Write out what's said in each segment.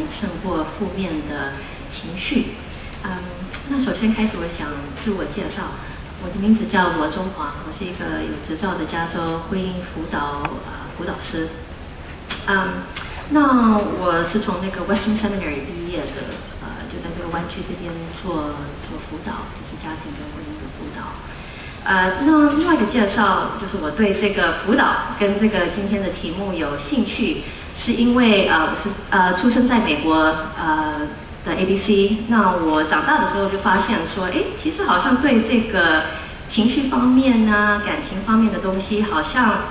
胜过负面的情绪。那首先开始，我想自我介绍，我的名字叫罗中华，我是一个有执照的加州婚姻辅导师。那我是从那个 Western Seminary 毕业的，就在这个湾区这边做辅导，就是家庭跟婚姻的辅导。那另外一个介绍就是我对这个辅导跟这个今天的题目有兴趣，是因为我是出生在美国的 ABC， 那我长大的时候就发现说，其实好像对这个情绪方面啊、感情方面的东西，好像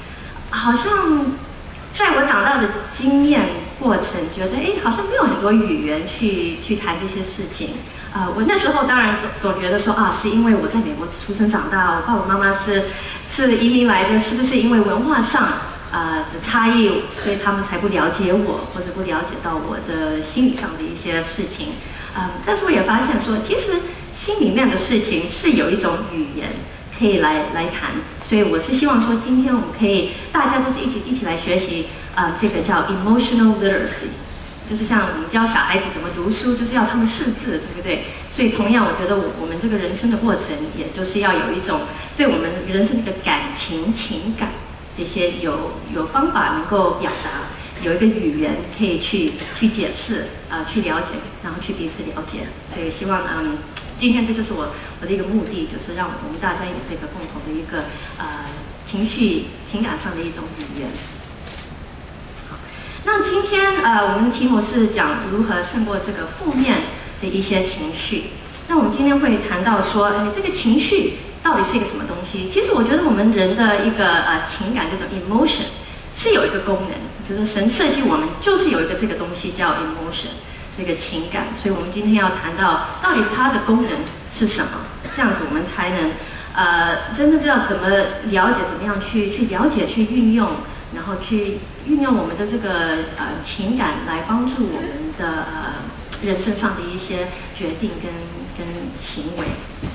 在我长大的经验过程，觉得好像没有很多语言去谈这些事情。我那时候当然总觉得说是因为我在美国出生长大，我爸爸妈妈是移民来的，是不是因为文化上的差异，所以他们才不了解我，或者不了解到我的心理上的一些事情。但是我也发现说，其实心里面的事情是有一种语言可以来谈，所以我是希望说，今天我们可以大家都是一起来学习这个叫 emotional literacy， 就是像我们教小孩子怎么读书，就是要他们识字，对不对？所以同样，我觉得我们这个人生的过程，也就是要有一种对我们人生的一个情感这些有方法能够表达，有一个语言可以去解释去了解，然后去彼此了解。所以希望今天这就是我的一个目的，就是让我们大家有这个共同的一个情感上的一种语言。好，那今天我们的题目是讲如何胜过这个负面的一些情绪。那我们今天会谈到说，这个情绪到底是一个什么东西？其实我觉得我们人的一个情感这种 emotion 是有一个功能，就是神设计我们就是有一个这个东西叫 emotion， 这个情感。所以我们今天要谈到它的功能是什么，这样子我们才能真正知道怎么了解，怎么样去了解、去运用，然后去运用我们的这个情感来帮助我们的人生上的一些决定跟行为。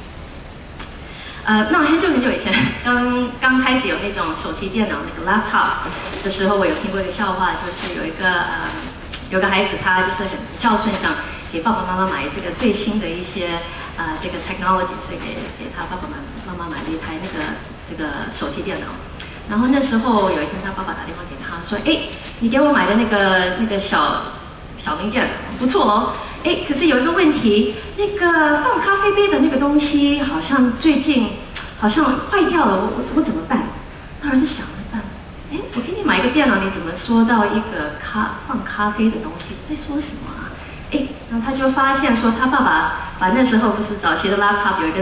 那很久以前，刚开始有那种手提电脑那个 laptop 的时候，我有听过一个笑话，就是有个孩子他就是很孝顺，想给爸爸妈妈买这个最新的一些这个 technology， 所以给他爸爸妈妈买了一台这个手提电脑。然后那时候有一天，他爸爸打电话给他说：“你给我买的那个小零件不错哦，可是有一个问题，那个放咖啡杯的那个东西好像最近好像坏掉了，我怎么办？”他儿子想了办，我给你买一个电脑，你怎么说到一个放咖啡的东西？在说什么啊？然后他就发现说，他爸爸把那时候不是早期的 laptop 有一个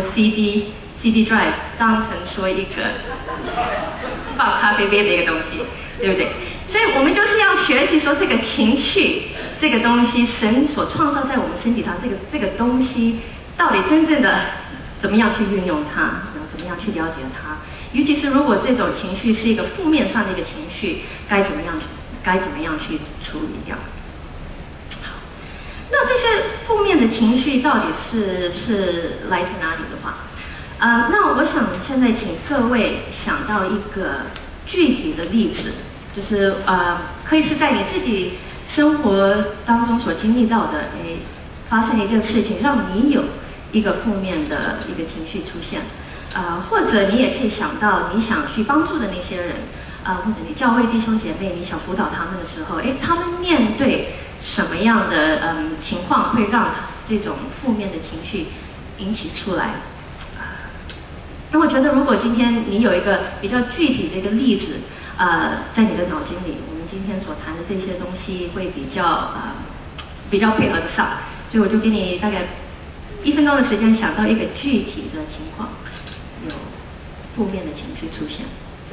CD drive 当成说一个放咖啡杯的一个东西，对不对？所以我们就是要学习说，这个情绪这个东西，神所创造在我们身体上这个东西，到底真正的怎么样去运用它，然后怎么样去了解它？尤其是如果这种情绪是一个负面上的一个情绪，该怎么样去处理掉？好，那这些负面的情绪到底是来自哪里的话？那我想现在请各位想到一个具体的例子，就是可以是在你自己生活当中所经历到的，发生一件事情，让你有一个负面的一个情绪出现，或者你也可以想到你想去帮助的那些人，或者你教会弟兄姐妹，你想辅导他们的时候，他们面对什么样的情况会让这种负面的情绪引起出来？那我觉得，如果今天你有一个比较具体的一个例子，在你的脑筋里，我们今天所谈的这些东西会比较配合得上，所以我就给你大概1分钟的时间，想到一个具体的情况，有负面的情绪出现。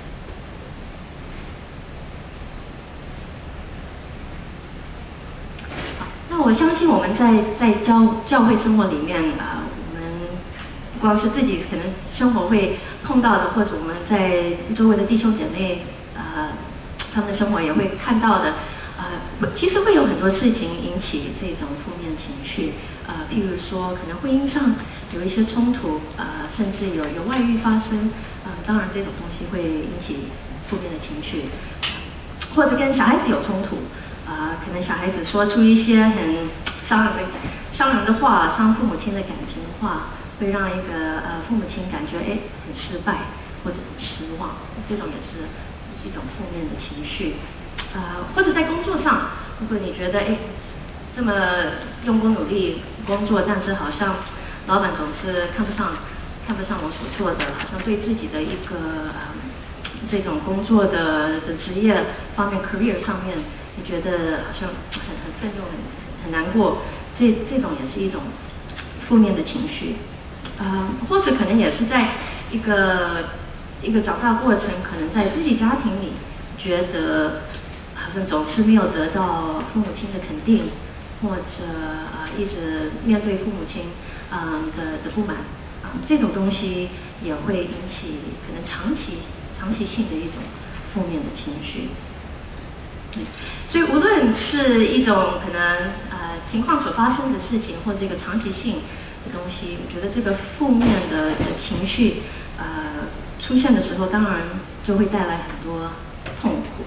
好，那我相信我们在教会生活里面不光是自己可能生活会碰到的，或者我们在周围的弟兄姐妹，他们的生活也会看到的，其实会有很多事情引起这种负面情绪，譬如说可能婚姻上有一些冲突，甚至有外遇发生，当然这种东西会引起负面的情绪，或者跟小孩子有冲突， 可能小孩子说出一些很伤人的话，伤父母亲的感情的话，会让一个父母亲感觉很失败或者很失望，这种也是一种负面的情绪。或者在工作上，如果你觉得这么用功努力工作，但是好像老板总是看不上我所做的，好像对自己的一个这种工作的职业方面 career 上面，你觉得好像很愤怒、很难过，这种也是一种负面的情绪。或者可能也是在一个长大过程，可能在自己家庭里觉得好像总是没有得到父母亲的肯定，或者一直面对父母亲的不满，这种东西也会引起可能长期性的一种负面的情绪。所以无论是一种可能情况所发生的事情，或者一个长期性的东西，我觉得这个负面的情绪出现的时候，当然就会带来很多痛苦。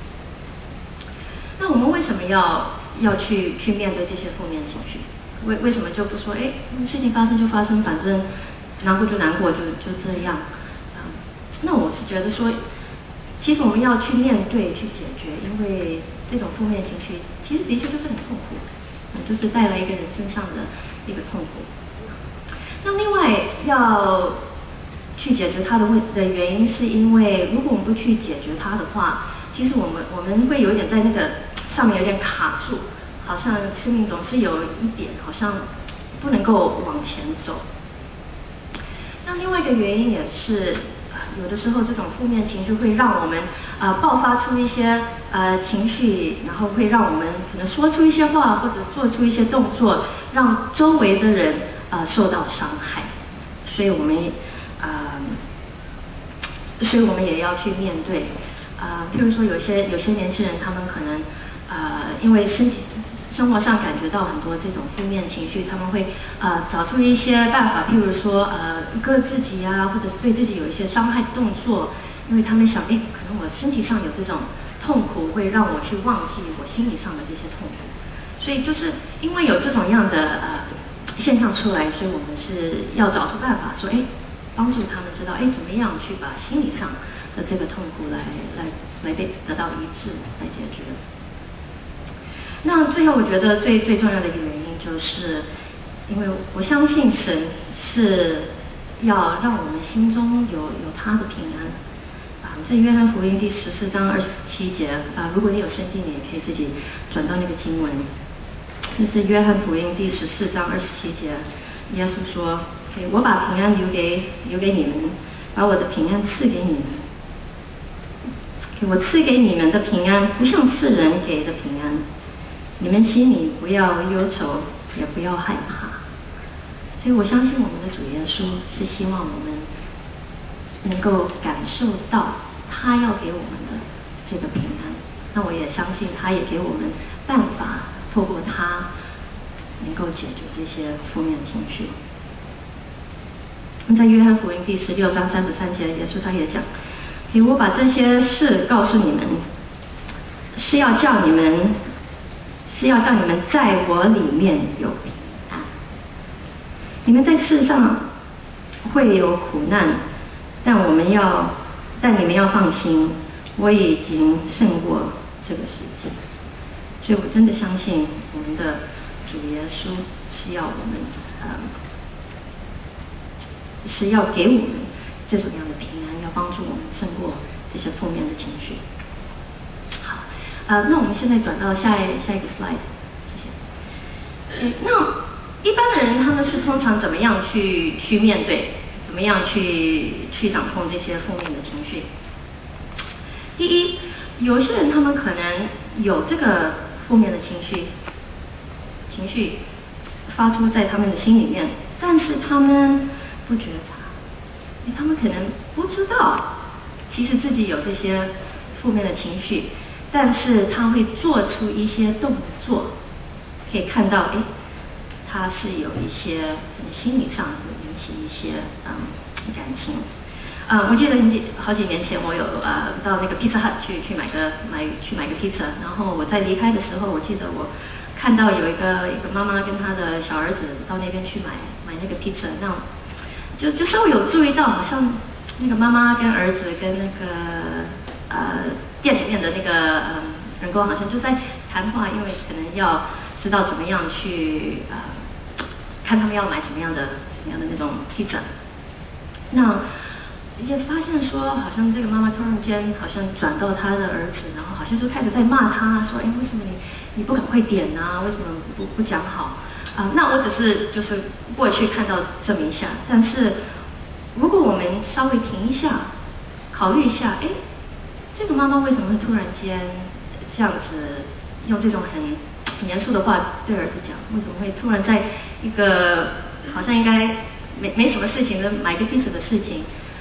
那我们为什么要去面对这些负面情绪？为什么就不说事情发生就发生，反正难过就难过，就这样？那我是觉得说，其实我们要去面对、去解决，因为这种负面情绪其实的确就是很痛苦，就是带来一个人生上的一个痛苦。那另外要去解决它的原因，是因为如果我们不去解决它的话，其实我们会有点在那个上面有点卡住，好像生命总是有一点好像不能够往前走。那另外一个原因也是，有的时候这种负面情绪会让我们爆发出一些情绪，然后会让我们可能说出一些话，或者做出一些动作，让周围的人受到伤害。所以我们也要去面对。譬如说有些年轻人，他们可能因为生活上感觉到很多这种负面情绪，他们会找出一些办法，譬如说割自己啊，或者是对自己有一些伤害的动作，因为他们想可能我身体上有这种痛苦，会让我去忘记我心理上的这些痛苦。所以就是因为有这种样的现象出来，所以我们是要找出办法说帮助他们知道怎么样去把心理上的这个痛苦来得到医治，来解决。那最后我觉得最重要的一个原因，就是因为我相信神是要让我们心中有他的平安。在约翰福音第14章27节如果你有圣经，你也可以自己转到那个经文。这是约翰福音第14章27节，耶稣说：我把平安留给你们，把我的平安赐给你们。我赐给你们的平安，不像世人给的平安。你们心里不要忧愁，也不要害怕。所以我相信我们的主耶稣是希望我们能够感受到他要给我们的这个平安。那我也相信他也给我们办法，透过他能够解决这些负面情绪。在约翰福音第16章33节，耶稣他也讲：我把这些事告诉你们，是要叫你们在我里面有平安。你们在世上会有苦难，但你们要放心，我已经胜过这个世界。所以我真的相信我们的主耶稣是要我们是要给我们这种样的平安，要帮助我们胜过这些负面的情绪。好，那我们现在转到下一个 slide， 谢谢。那一般的人他们是通常怎么样去面对，怎么样去掌控这些负面的情绪？第一，有些人他们可能有这个负面的情绪发出在他们的心里面，但是他们不觉察，他们可能不知道其实自己有这些负面的情绪，但是他会做出一些动作，可以看到他是有一些心理上会引起一些感情。 我记得好几年前，我有到那个 Pizza Hut 去买个 pizza， 然后我在离开的时候，我记得我看到有一个妈妈跟她的小儿子到那边去买那个 pizza， 那就稍微有注意到，好像那个妈妈跟儿子跟那个店里面的那个人工好像就在谈话，因为可能要知道怎么样去看他们要买什么样的那种 pizza， 那。也发现说，好像这个妈妈突然间好像转到她的儿子，然后好像就开始在骂他，说，哎，为什么你不赶快点啊？为什么不讲好？那我只是就是过去看到这么一下，但是如果我们稍微停一下，考虑一下，哎，这个妈妈为什么会突然间这样子用这种很严肃的话对儿子讲？为什么会突然在一个好像应该没什么事情的买个披萨的事情？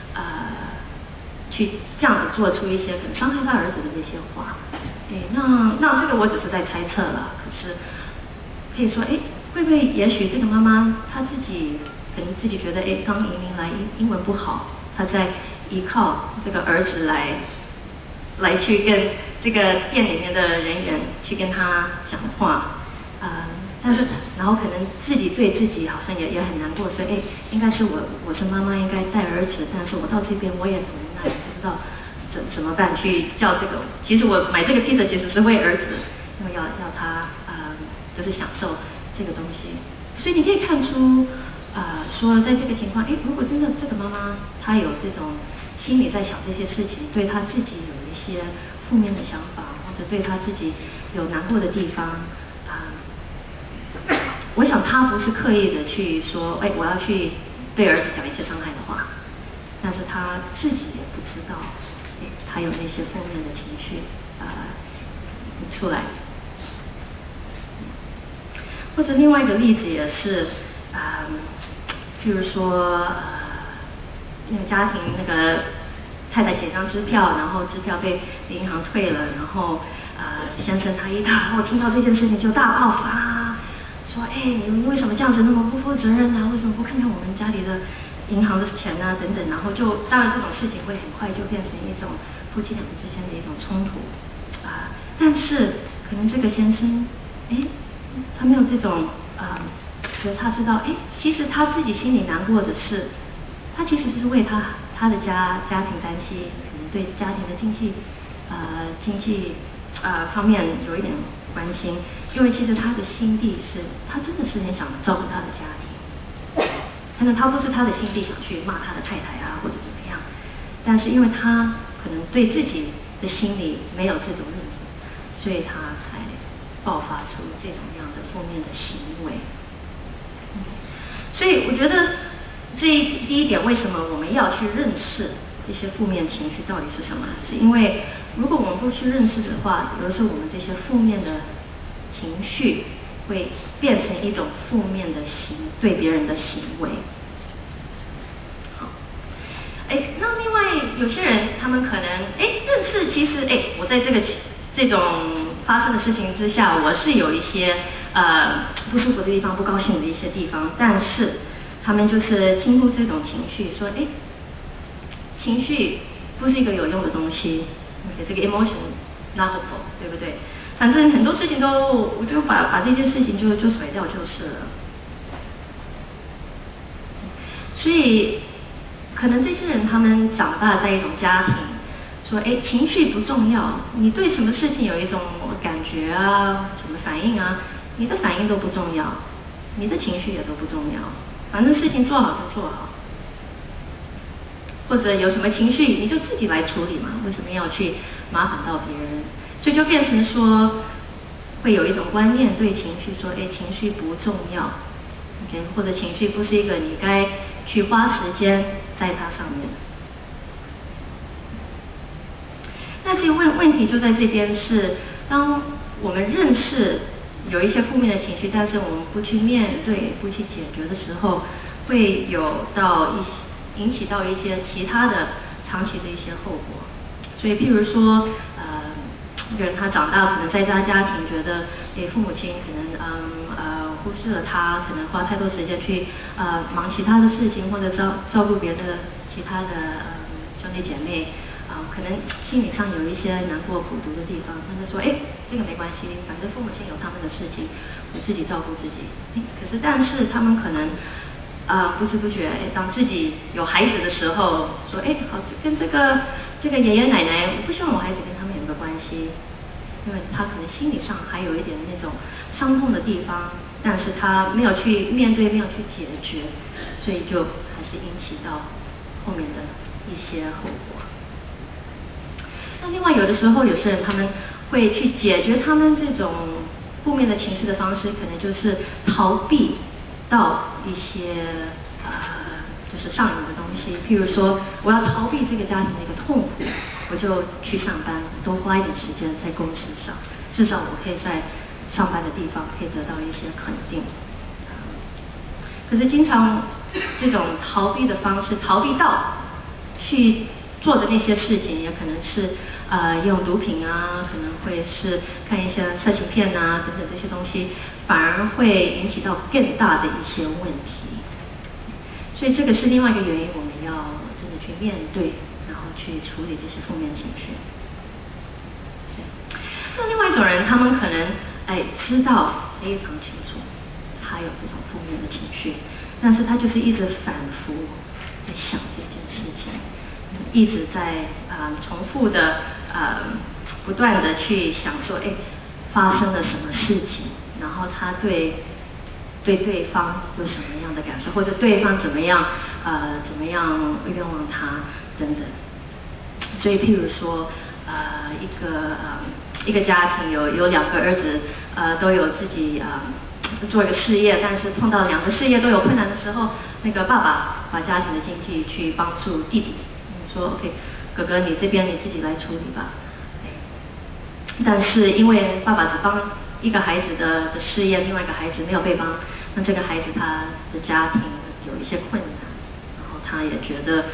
去这样子做出一些可能伤害他儿子的这些话，那这个我只是在猜测了。可是可以说，会不会也许这个妈妈她自己可能自己觉得，刚移民来英文不好，她在依靠这个儿子来去跟这个店里面的人员去跟他讲话，但是然后可能自己对自己好像也很难过，所以应该是我是妈妈应该带儿子，但是我到这边我也很无奈，不知道怎么办去叫这个。其实我买这个披萨其实是为儿子，因为要他就是享受这个东西。所以你可以看出说在这个情况，如果真的这个妈妈她有这种心里在想这些事情，对她自己有一些负面的想法，或者对她自己有难过的地方我想他不是刻意的去说，我要去对儿子讲一些伤害的话，但是他自己也不知道，他有那些负面的情绪出来。或者另外一个例子也是，譬如说那个家庭那个太太写张支票，然后支票被银行退了，然后先生他听到这件事情就大爆发。说，你们为什么这样子那么不负责任啊？为什么不看看我们家里的银行的钱啊？等等，然后当然这种事情会很快就变成一种夫妻两个之间的一种冲突但是可能这个先生，他没有这种觉得他知道，其实他自己心里难过的是，他其实是为他的家庭担心，可能对家庭的经济方面有一点关心，因为其实他的心地是，他真的是很想照顾他的家庭，可能他不是他的心地想去骂他的太太或者怎么样，但是因为他可能对自己的心里没有这种认知，所以他才爆发出这种样的负面的行为。所以我觉得第一点，为什么我们要去认识这些负面情绪到底是什么？是因为如果我们不去认识的话，有的时候我们这些负面的情绪会变成一种负面的对别人的行为。好，那另外有些人他们可能认识，其实我在这种发生的事情之下，我是有一些不舒服的地方，不高兴的一些地方，但是他们就是轻忽这种情绪，说情绪不是一个有用的东西，这个 emotion not helpful， 对不对？反正很多事情我就把这件事情就甩掉就是了。所以可能这些人他们长大在一种家庭，说情绪不重要，你对什么事情有一种感觉什么反应你的反应都不重要，你的情绪也都不重要，反正事情做好就做好。或者有什么情绪你就自己来处理嘛，为什么要去麻烦到别人？所以就变成说会有一种观念对情绪说，情绪不重要 ，OK， 或者情绪不是一个你该去花时间在它上面。那这个问题就在这边是，当我们认识有一些负面的情绪，但是我们不去面对、不去解决的时候，会引起到一些其他的长期的一些后果。所以譬如说一个人他长大可能在他家庭觉得父母亲可能忽视了他，可能花太多时间去忙其他的事情，或者照顾别的其他的兄弟姐妹可能心理上有一些难过苦读的地方，他就说，这个没关系，反正父母亲有他们的事情，我自己照顾自己。但是他们可能不知不觉，当自己有孩子的时候，说，好，跟这个爷爷奶奶，我不希望我孩子跟他们有个关系，因为他可能心理上还有一点那种伤痛的地方，但是他没有去面对，没有去解决，所以就还是引起到后面的一些后果。那另外有的时候，有些人他们会去解决他们这种负面的情绪的方式，可能就是逃避到一些就是上瘾的东西。譬如说，我要逃避这个家庭的一个痛苦，我就去上班，多花一点时间在公司上，至少我可以在上班的地方可以得到一些肯定。可是经常这种逃避的方式，逃避到去做的那些事情，也可能是用毒品啊，可能会是看一些色情片啊等等这些东西，反而会引起到更大的一些问题。所以这个是另外一个原因，我们要真的去面对，然后去处理这些负面情绪。那另外一种人，他们可能知道非常清楚他有这种负面的情绪，但是他就是一直反复在想这件事情，一直在重复的不断的去想说，发生了什么事情，然后他对对方有什么样的感受，或者对方怎么样冤枉他等等。所以譬如说一个家庭有2个儿子都有自己做一个事业，但是碰到2个事业都有困难的时候，那个爸爸把家庭的经济去帮助弟弟，说 OK 哥哥你这边你自己来处理吧。但是因为爸爸只帮一个孩子的事业，另外一个孩子没有被帮，那这个孩子他的家庭有一些困难，然后他也觉得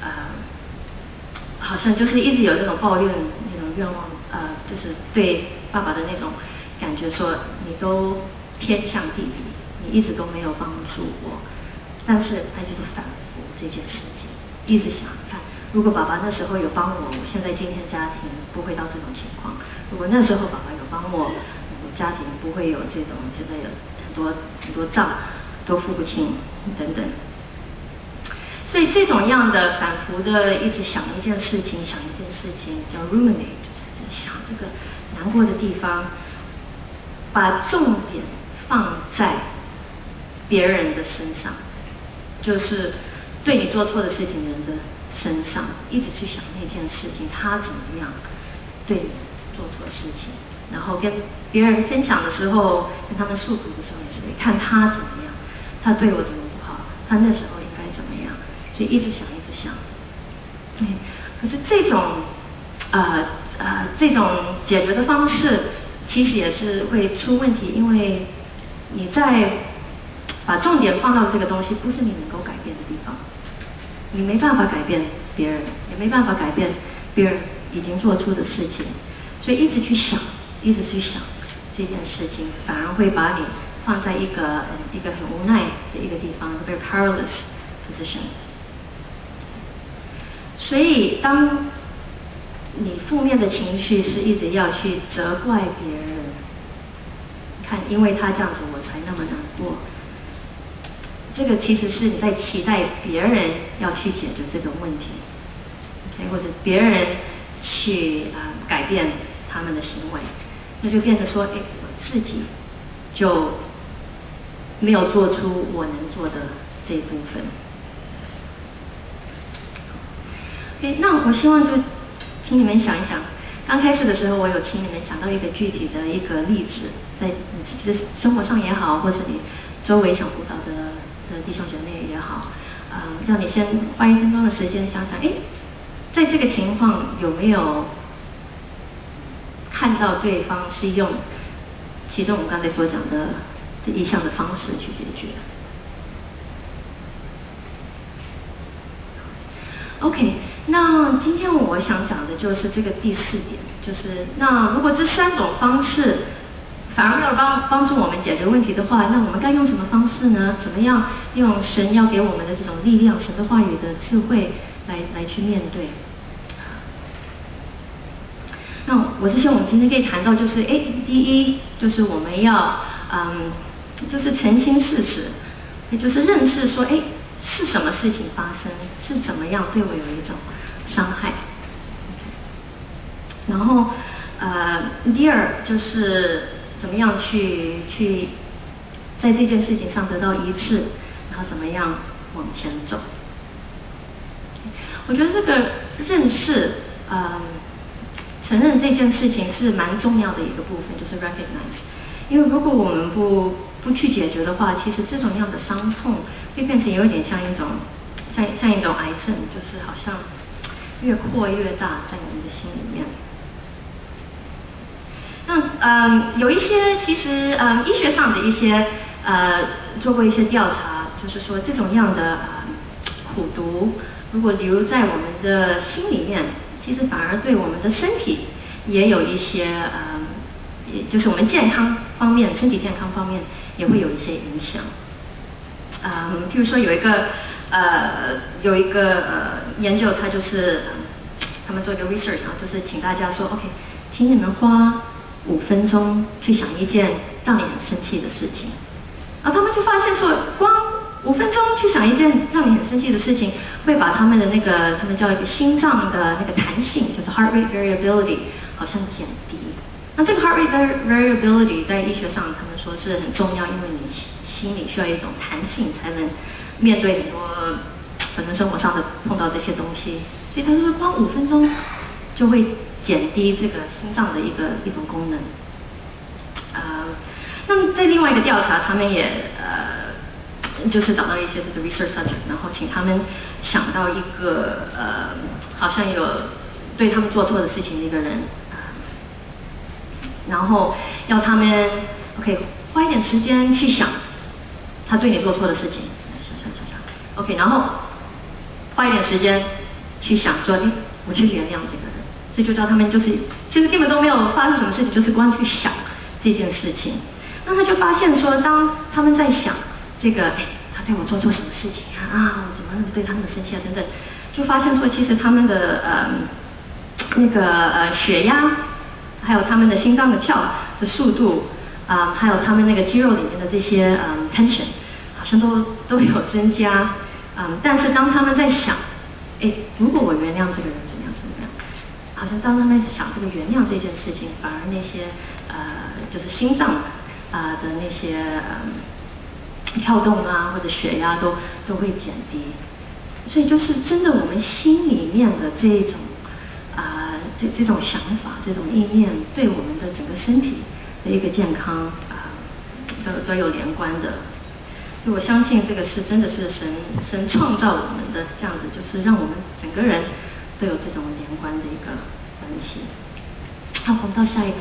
好像就是一直有那种抱怨，那种愿望，就是对爸爸的那种感觉，说你都偏向弟弟，你一直都没有帮助我。但是他就是反复这件事情，一直想看，如果爸爸那时候有帮我，我现在今天家庭不会到这种情况；如果那时候爸爸有帮我，我家庭不会有这种之类的很多账都付不清等等。所以这种样的反复的一直想一件事情叫 ruminate， 就是想这个难过的地方，把重点放在别人的身上，就是对你做错的事情的人的身上，一直去想那件事情，他怎么样对你做错事情，然后跟别人分享的时候，跟他们诉苦的时候也是看他怎么样，他对我怎么不好，他那时候应该怎么样，所以一直想。可是这种解决的方式，其实也是会出问题，因为你在把重点放到这个东西，不是你能够改变的地方，你没办法改变别人，也没办法改变别人已经做出的事情，所以一直去想这件事情，反而会把你放在一个很无奈的一个地方 ，very powerless position。所以当你负面的情绪是一直要去责怪别人，看因为他这样子我才那么难过，这个其实是你在期待别人要去解决这个问题 ，OK， 或者别人去改变他们的行为，那就变成说，我自己就没有做出我能做的这一部分。OK， 那我希望就请你们想一想，刚开始的时候我有请你们想到一个具体的一个例子，在你自己的生活上也好，或是你周围想辅导的弟兄姐妹也好，让你先花1分钟的时间想想，在这个情况有没有看到对方是用其中我们刚才所讲的这一项的方式去解决。OK， 那今天我想讲的就是这个第4点，就是那如果这3种方式反而没有帮助我们解决问题的话，那我们该用什么方式呢？怎么样用神要给我们的这种力量、神的话语的智慧来去面对？那我是希望我们今天可以谈到，就是第一就是我们要就是诚心事实，也就是认识说，是什么事情发生，是怎么样对我有一种伤害。然后第二就是怎么样去在这件事情上得到一致，然后怎么样往前走。我觉得这个认识承认这件事情是蛮重要的一个部分，就是 recognize。因为如果我们不去解决的话，其实这种样的伤痛会变成有点像一种癌症，就是好像越扩越大在我们的心里面。那有一些其实医学上的一些做过一些调查，就是说这种样的苦毒如果留在我们的心里面，其实反而对我们的身体也有一些也就是我们健康方面、身体健康方面也会有一些影响。譬如说有一个研究，它就是他们做一个 research 就是请大家说 OK， 请你们花5分钟去想一件让你很生气的事情，然后他们就发现说，光5分钟去想一件让你很生气的事情，会把他们的他们叫一个心脏的那个弹性，就是 heart rate variability 好像减低。那这个 heart rate variability 在医学上他们说是很重要，因为你心里需要一种弹性，才能面对很多可能生活上的碰到这些东西。所以他说光5分钟就会减低这个心脏的一种功能。那在另外一个调查，他们也就是找到一些就是 research subject， 然后请他们想到一个好像有对他们做错的事情的一个人，然后要他们 OK 花一点时间去想他对你做错的事情，想 OK， 然后花一点时间去想说，我去原谅这个人。所以就叫他们就是其实根本都没有发生什么事情，就是光去想这件事情。那他就发现说，当他们在想这个他对我做错什么事情啊，我怎么对他那么生气啊等等，就发现说其实他们的血压，还有他们的心脏的跳的速度还有他们那个肌肉里面的这些tension 好像都有增加。但是当他们在想如果我原谅这个人怎么样，好像当他们想这个原谅这件事情，反而那些就是心脏的那些跳动或者血压都会减低。所以就是真的我们心里面的这种这种想法、这种意念，对我们的整个身体的一个健康都有连关的。所以我相信这个是真的是神创造我们的这样子，就是让我们整个人都有这种连贯的一个关系。好，我们到下一个。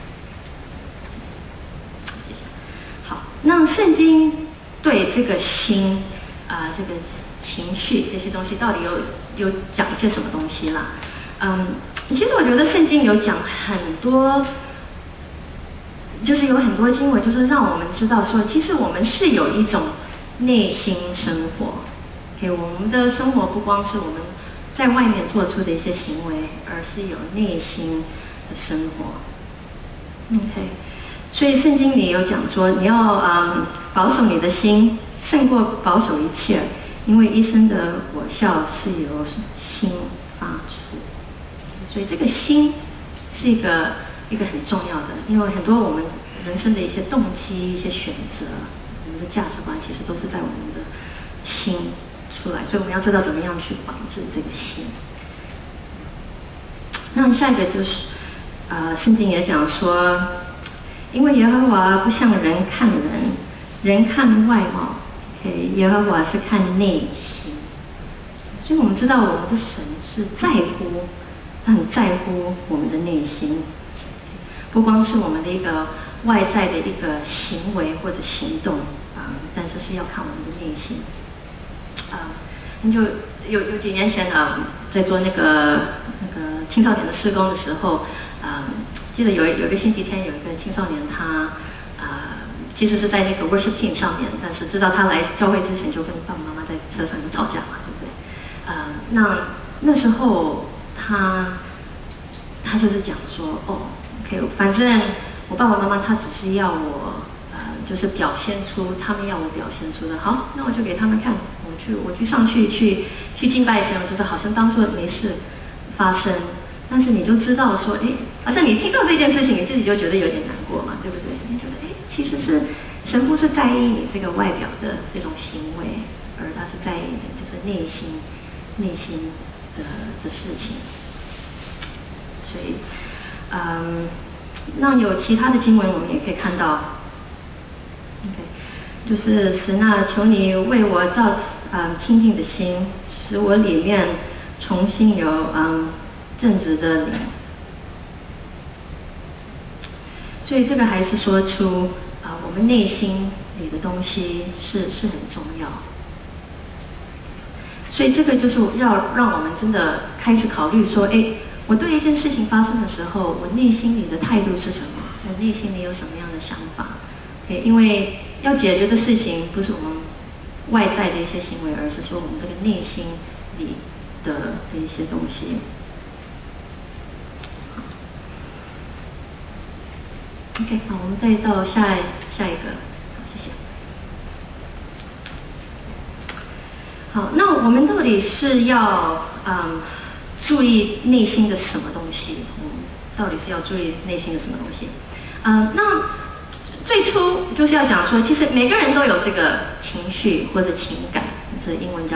谢谢。好，那圣经对这个心这个情绪这些东西到底有讲一些什么东西啦？其实我觉得圣经有讲很多，就是有很多经文，就是让我们知道说，其实我们是有一种内心生活。我们的生活不光是我们在外面做出的一些行为，而是有内心的生活。OK， 所以圣经里有讲说，你要保守你的心，胜过保守一切，因为一生的果效是由心发出。所以这个心是一个很重要的，因为很多我们人生的一些动机、一些选择、我们的价值观，其实都是在我们的心出来，所以我们要知道怎么样去绑制这个心。那下一个就是圣经也讲说，因为耶和华不像人看人，人看外貌耶和华是看内心。所以我们知道我们的神是在乎，他很在乎我们的内心，不光是我们的一个外在的一个行为或者行动但是是要看我们的内心。 有几年前在做那个青少年的施工的时候，记得有一个星期天，有一个青少年他其实是在那个 worship team 上面，但是知道他来教会之前就跟爸爸妈妈在车上就吵架嘛，对不对？那时候他就是讲说，OK， 反正我爸爸妈妈他只是要我就是表现出他们要我表现出的，好，那我就给他们看，我去上去敬拜神，就是好像当作没事发生。但是你就知道说，好像你听到这件事情，你自己就觉得有点难过嘛，对不对？你觉得其实是神不是在意你这个外表的这种行为，而他是在意你就是内心的事情。所以，那有其他的经文我们也可以看到 ，OK， 就是神啊，求你为我造清净的心，使我里面重新有正直的灵。所以这个还是说出我们内心里的东西是很重要。所以这个就是要让我们真的开始考虑说，我对一件事情发生的时候，我内心里的态度是什么？我内心里有什么样的想法？因为要解决的事情不是我们外在的一些行为，而是说我们这个内心里的一些东西。OK， 好，我们再到下一个，好，谢谢。好，那我们到底是要注意内心的什么东西？到底是要注意内心的什么东西？那最初就是要讲说，其实每个人都有这个情绪或者情感，这英文叫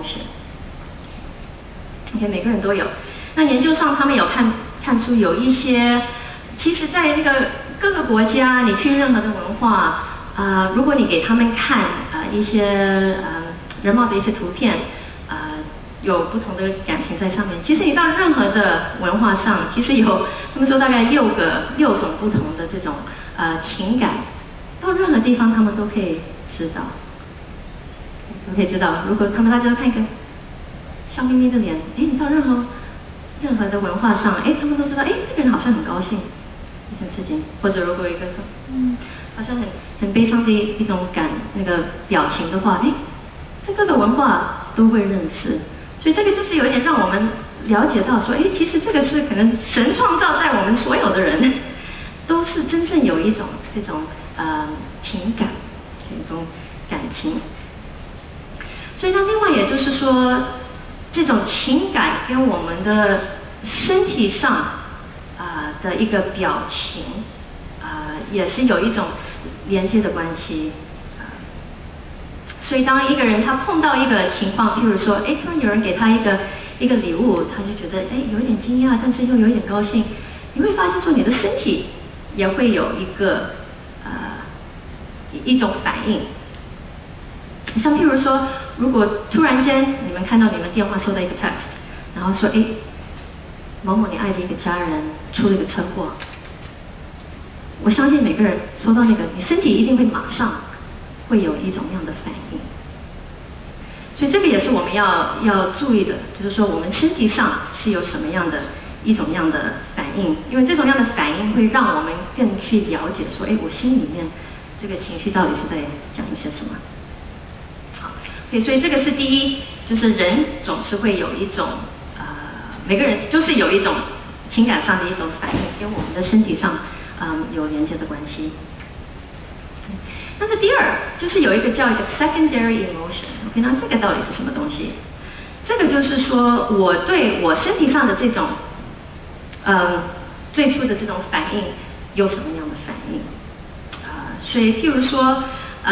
emotion。OK， 每个人都有。那研究上他们有看出有一些，其实在那个各个国家，你去任何的文化，如果你给他们看一些人貌的一些图片，有不同的感情在上面。其实你到任何的文化上，其实有他们说大概6种不同的这种情感，到任何地方他们都可以知道，都可以知道。如果他们大家都看一个笑眯眯的脸，你到任何的文化上，他们都知道，这个人好像很高兴一件事情，或者如果一个说，好像很悲伤的一种那个表情的话，这各个文化都会认识。所以这个就是有点让我们了解到说，其实这个是可能神创造在我们所有的人都是真正有一种这种情感，一种感情。所以那另外也就是说，这种情感跟我们的身体上的一个表情也是有一种连接的关系。所以当一个人他碰到一个情况，譬如说，突然有人给他一个礼物，他就觉得有点惊讶，但是又有点高兴。你会发现说，你的身体也会有一种反应。像譬如说，如果突然间你们看到你们电话收到一个 text， 然后说，某某你爱的一个家人出了一个车祸，我相信每个人收到那个，你身体一定会马上会有一种样的反应。所以这个也是我们要注意的，就是说我们身体上是有什么样的一种样的反应，因为这种样的反应会让我们更去了解说，我心里面这个情绪到底是在讲一些什么。好，所以这个是第一，就是人总是会有一种每个人就是有一种情感上的一种反应，跟我们的身体上有连接的关系。那这第二就是有一个叫一个 secondary emotion，OK， 那这个到底是什么东西？这个就是说我对我身体上的这种最初的这种反应有什么样的反应？所以譬如说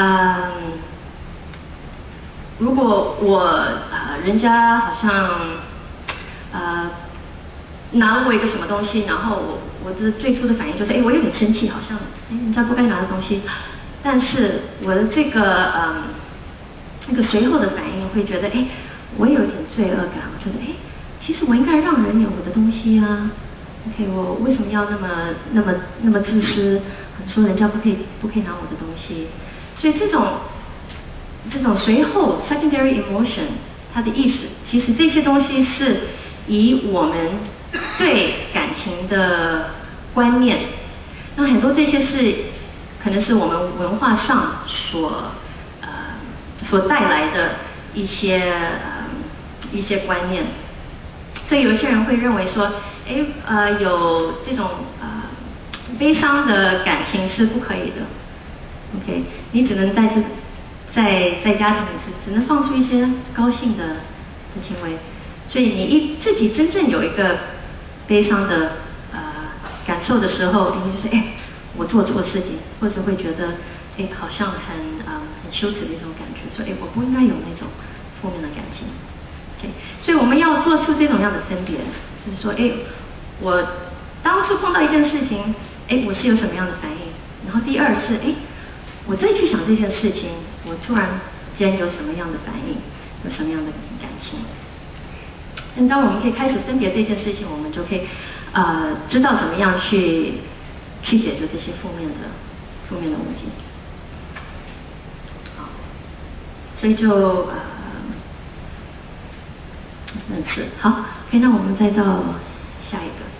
如果我人家好像拿了我一个什么东西，然后我的最初的反应就是我有点生气，好像人家不该拿的东西。但是我的这个那个随后的反应会觉得我有点罪恶感，我觉得其实我应该让人有我的东西啊。OK， 我为什么要那么自私，说人家不可以拿我的东西？所以这种随后 secondary emotion 它的意识，其实这些东西是以我们对感情的观念，那很多这些是可能是我们文化上所带来的一些观念，所以有些人会认为说，有这种悲伤的感情是不可以的 ，OK， 你只能在家庭里只能放出一些高兴的行为，所以你自己真正有一个悲伤的感受的时候，你就是我做错事情，或者会觉得好像很羞耻的一种感觉，说我不应该有那种负面的感情。OK， 所以我们要做出这种样的分别，就是说我当初碰到一件事情，我是有什么样的反应，然后第二是我再去想这件事情，我突然间有什么样的反应，有什么样的感情。但当我们可以开始分别这件事情，我们就可以知道怎么样去解决这些负面的问题。好，所以就是好 ，OK， 那我们再到下一个。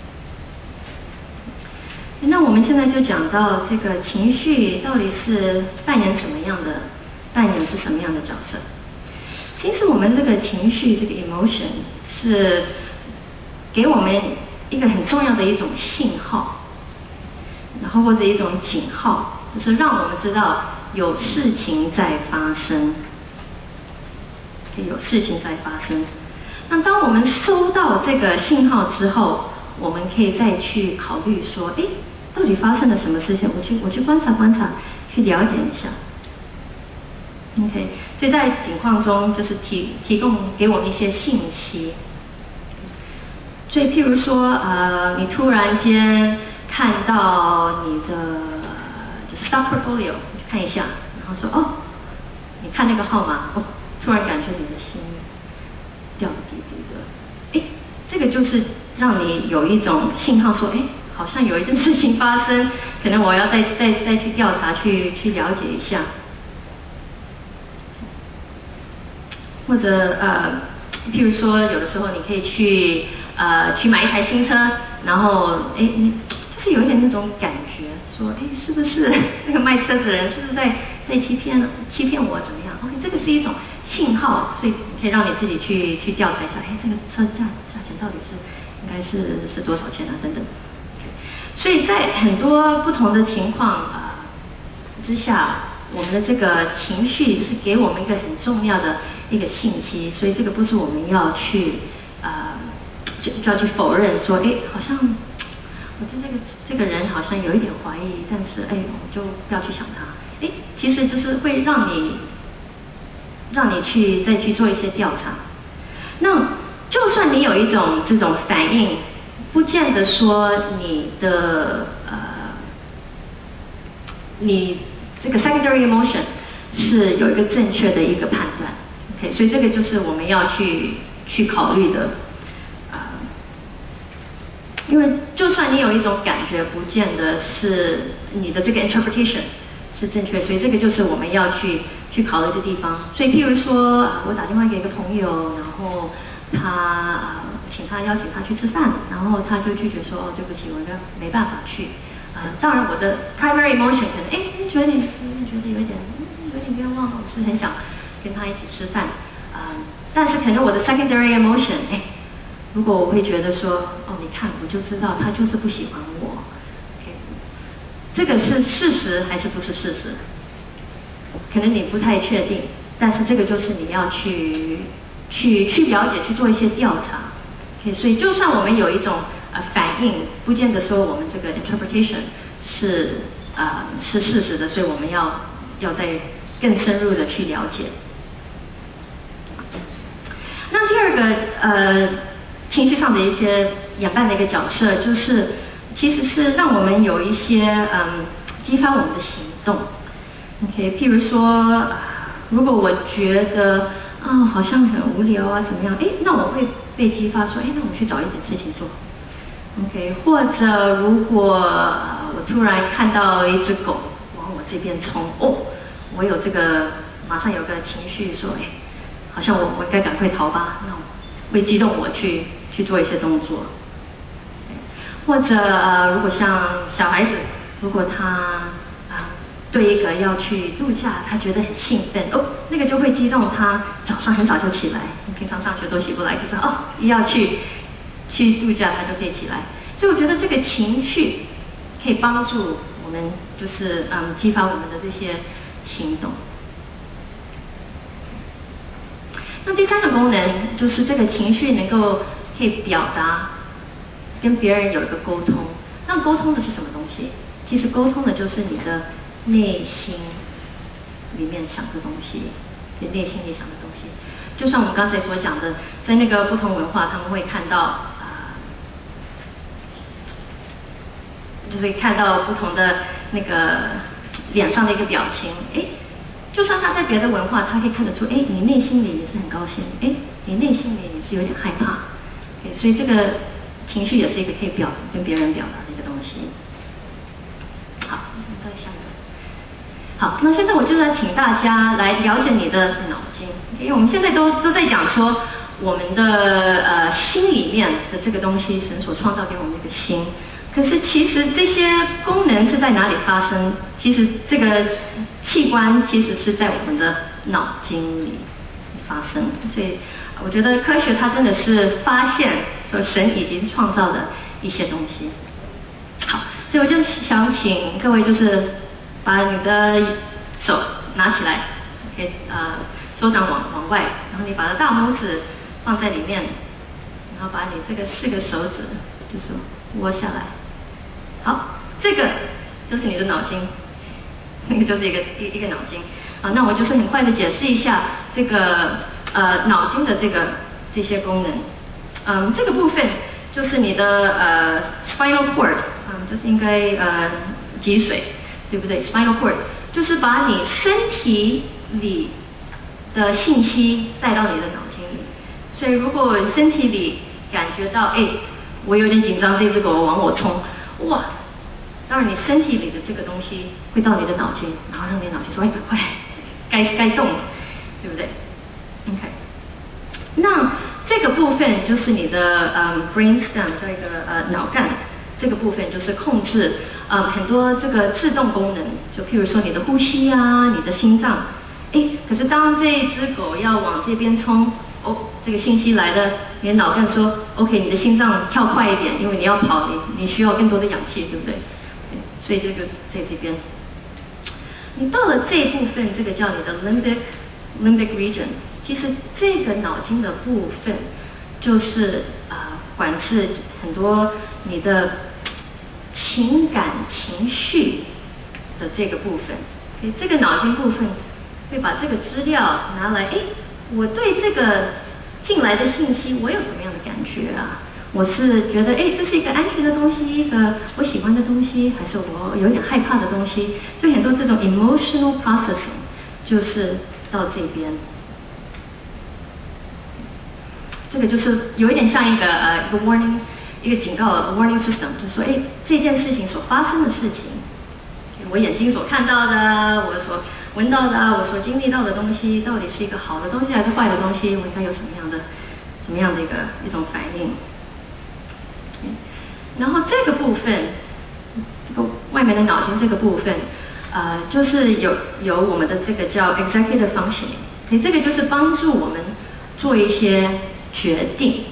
那我们现在就讲到这个情绪到底是扮演什么样的角色？其实我们这个情绪，这个 emotion 是给我们一个很重要的一种信号，然后或者一种警号，就是让我们知道有事情在发生，有事情在发生。那当我们收到这个信号之后，我们可以再去考虑说，到底发生了什么事情？我去观察，去了解一下。OK， 所以在景况中就是提供给我们一些信息。所以譬如说，你突然间看到你的就是 stock portfolio， 你去看一下，然后说你看那个号码，突然感觉你的心掉滴滴的，这个就是让你有一种信号说，好像有一件事情发生，可能我要再去调查，去了解一下。或者譬如说有的时候你可以去买一台新车，然后你就是有一点那种感觉，说是不是那个卖车子的人是不是在欺骗我怎么样 ？OK， 这个是一种信号，所以可以让你自己去调查一下，这个车价钱到底应该是多少钱啊等等。所以在很多不同的情况之下，我们的这个情绪是给我们一个很重要的一个信息，所以这个不是我们要去就要去否认说，好像我对这个人好像有一点怀疑，但是我就不要去想他。其实就是会让你再去做一些调查。那就算你有一种这种反应，不见得说你这个 secondary emotion 是有一个正确的一个判断 ，OK， 所以这个就是我们要去考虑的，因为就算你有一种感觉，不见得是你的这个 interpretation 是正确，所以这个就是我们要去考虑的地方。所以譬如说我打电话给一个朋友，然后他邀请他去吃饭，然后他就拒绝说对不起，我没办法去。当然我的 primary emotion 可能觉得有点冤枉，我是很想跟他一起吃饭，但是可能我的 secondary emotion 如果我会觉得说你看我就知道他就是不喜欢我 ，OK， 这个是事实还是不是事实？可能你不太确定，但是这个就是你要去了解，去做一些调查。Okay， 所以就算我们有一种反应，不见得说我们这个 interpretation 是事实的，所以我们要再更深入的去了解。那第二个情绪上的一些演扮的一个角色，就是其实是让我们有一些激发我们的行动。OK， 譬如说，如果我觉得好像很无聊啊，怎么样？那我会被激发说，那我去找一件事情做。OK， 或者如果我突然看到一只狗往我这边冲，我有这个马上有个情绪说， 好像我应该赶快逃吧，那会激动我去做一些动作。或者如果像小孩子，如果他对一个要去度假，他觉得很兴奋那个就会激动他早上很早就起来，平常上学都起不来，可是一要去度假他就可以起来。所以我觉得这个情绪可以帮助我们，就是激发我们的这些行动。那第三个功能就是这个情绪能够可以表达，跟别人有一个沟通。那沟通的是什么东西？其实沟通的就是你的内心里面想的东西，你内心里想的东西。就像我们刚才所讲的，在那个不同文化，他们会看到就是看到不同的那个脸上的一个表情，就算他在别的文化，他可以看得出，你内心里也是很高兴，你内心里也是有点害怕，所以这个情绪也是一个可以跟别人表达的一个东西。好，再下一个。好，那现在我就要请大家来了解你的脑筋，因为我们现在都在讲说我们的心里面的这个东西，神所创造给我们一个心。可是其实这些功能是在哪里发生？其实这个器官其实是在我们的脑筋里发生。所以我觉得科学它真的是发现说神已经创造的一些东西。好，所以我就想请各位就是把你的手拿起来，手掌往外，然后你把大拇指放在里面，然后把你这个4个手指就是窝下来。好，这个就是你的脑筋，那个就是一个脑筋。那我就是很快的解释一下这个脑筋的这些功能。这个部分就是你的spinal cord，就是应该脊髓，对不对 ？spinal cord 就是把你身体里的信息带到你的脑筋里。所以如果身体里感觉到我有点紧张，这只狗往我冲，哇！当然你身体里的这个东西会到你的脑筋，然后让你的脑筋说快，该动了，对不对 ？OK。那这个部分就是你的brainstem 这个脑干这个部分，就是控制很多这个自动功能，就譬如说你的呼吸啊，你的心脏。可是当这一只狗要往这边冲，这个信息来了，你的脑干说 OK， 你的心脏跳快一点，因为你要跑，你需要更多的氧气，对不对？所以这个在这边，你到了这一部分，这个叫你的 limbic region。其实这个脑筋的部分就是管制很多你的情感情绪的这个部分。这个脑筋部分会把这个资料拿来，我对这个进来的信息我有什么样的感觉啊？我是觉得这是一个安全的东西，一个我喜欢的东西，还是我有点害怕的东西？所以很多这种 emotional processing 就是到这边。这个就是有一点像一个warning， 一个警告 warning system， 就是说这件事情所发生的事情，我眼睛所看到的，我所闻到的，我所经历到的东西，到底是一个好的东西还是坏的东西？我应该有什么样的一种反应？然后这个部分，这个外面的脑筋这个部分，就是有我们的这个叫 executive functioning， 这个就是帮助我们做一些决定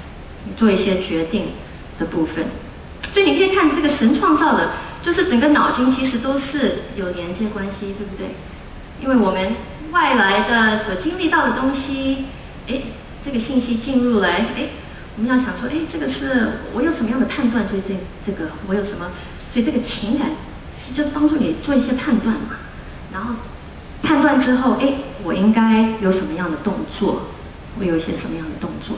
的部分。所以你可以看这个神创造的，就是整个脑筋其实都是有连接关系，对不对？因为我们外来的所经历到的东西，这个信息进入来，我们要想说，这个是我有什么样的判断对这个我有什么，所以这个情感就是帮助你做一些判断嘛。然后判断之后，我应该有什么样的动作，我有一些什么样的动作。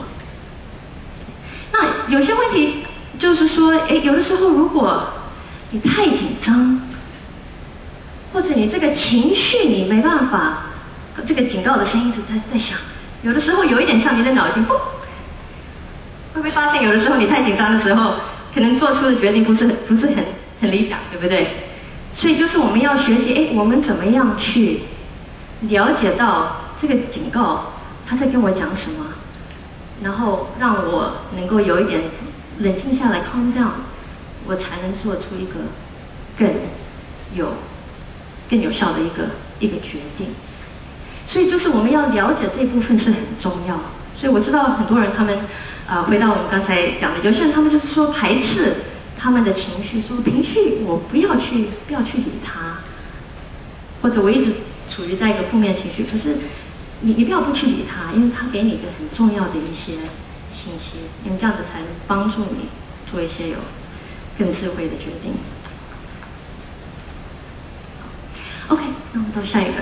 那有些问题就是说，有的时候如果你太紧张，或者你这个情绪你没办法，这个警告的声音一直在响，有的时候有一点像你的脑筋嘣。会不会发现有的时候你太紧张的时候，可能做出的决定不是很理想，对不对？所以就是我们要学习，我们怎么样去了解到这个警告他在跟我讲什么，然后让我能够有一点冷静下来 calm down， 我才能做出一个更有效的一个决定。所以就是我们要了解这部分是很重要。所以我知道很多人他们回到我们刚才讲的，有些人他们就是说排斥他们的情绪，说情绪我不要去理它，或者我一直处于在一个负面情绪，可是你不要不去理它，因为它给你一个很重要的一些信息，因为这样子才能帮助你做一些有更智慧的决定。OK， 那我们到下一个。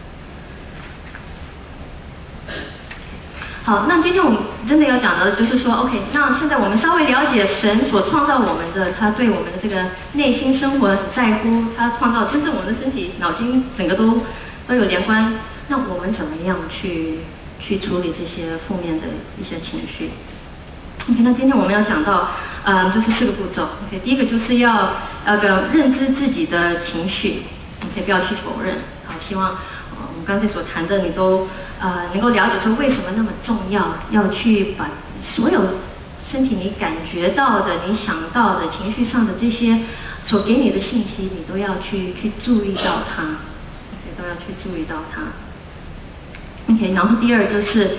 好，那今天我们真的要讲的就是说 ，OK， 那现在我们稍微了解神所创造我们的，他对我们的这个内心生活很在乎，他创造真正我们的身体、脑筋整个都有连贯。那我们怎么样去处理这些负面的一些情绪 ？OK， 那今天我们要讲到就是4个步骤。OK， 第一个就是要认知自己的情绪 ，OK， 不要去否认。好，希望我们刚才所谈的你都能够了解说为什么那么重要，要去把所有身体你感觉到的、你想到的、情绪上的这些所给你的信息，你都要去注意到它 ，OK， 都要去注意到它。OK， 然后第二就是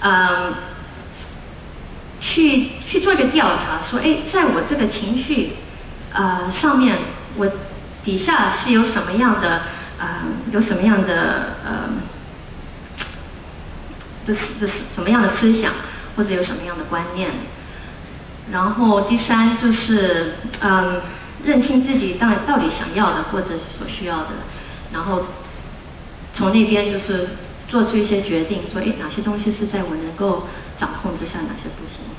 去做一个调查，说在我这个情绪上面，我底下是有什么样的什么样的思想，或者有什么样的观念。然后第三就是认清自己到底想要的或者所需要的，然后从那边就是做出一些决定，说哪些东西是在我能够掌控之下，哪些不行。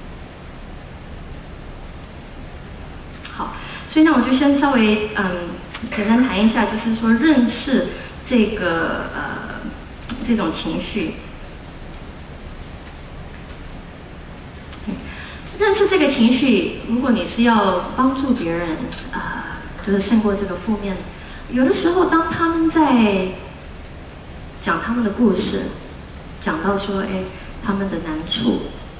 好，所以呢我就先稍微简单谈一下，就是说认识这个这种情绪。认识这个情绪，如果你是要帮助别人就是胜过这个负面，有的时候当他们在讲他们的故事，讲到说他们的难处，